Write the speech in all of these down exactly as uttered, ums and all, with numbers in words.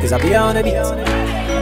It's a beyond the beat.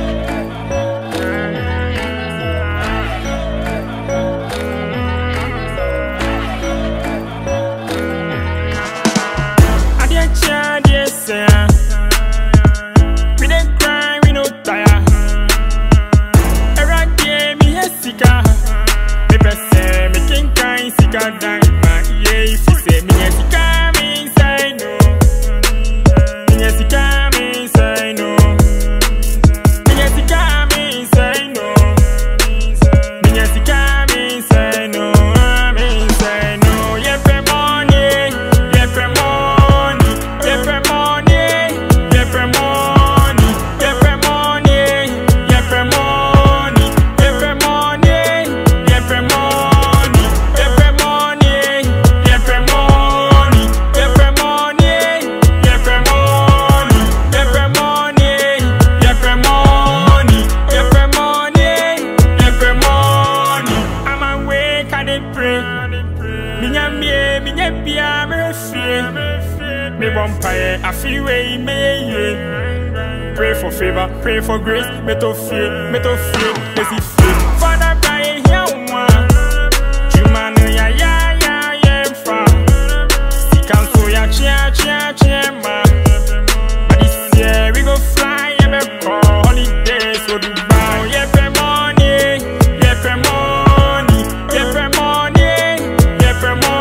Me vampire, I feel way me. Pray for favor, pray for grace. Me to fear, me to fear, let's see fear. Father, pray here one. Jumano ya ya ya ya fa. Stick and so ya chia chia chia ma. But this year we go fly and be call holidays so Dubai. Yeah, pay money, yeah, pay money, yeah, pay money, yeah, pay money.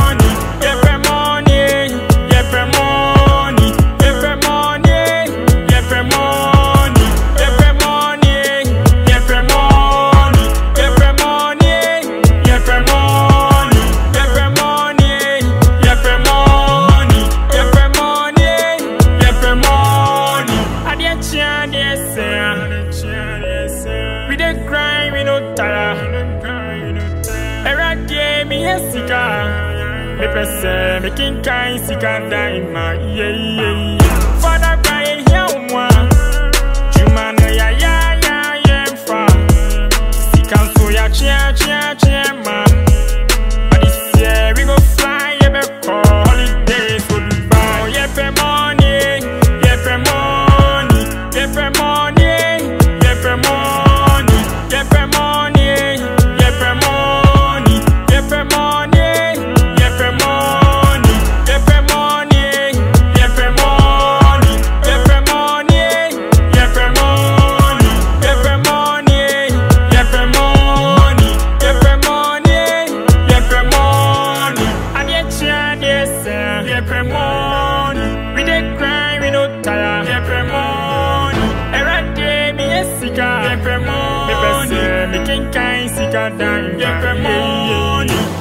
We dey grind, we no tire. Every day me a sika. Me pese, me king kind sika daima. Yeah yeah. Father cry here one. Jumano ya ya ya ya fa. Sika so ya chia chia chia ma. But this year we go fly, yeah be call holidays so Dubai. Yeah pay money, yeah pay money, yeah pay money. We dey grind, we no tire. Yeah, pray money. Every day me a sika. Yeah, pray money. Me pese, me king kind sika dime. Yeah, pray money.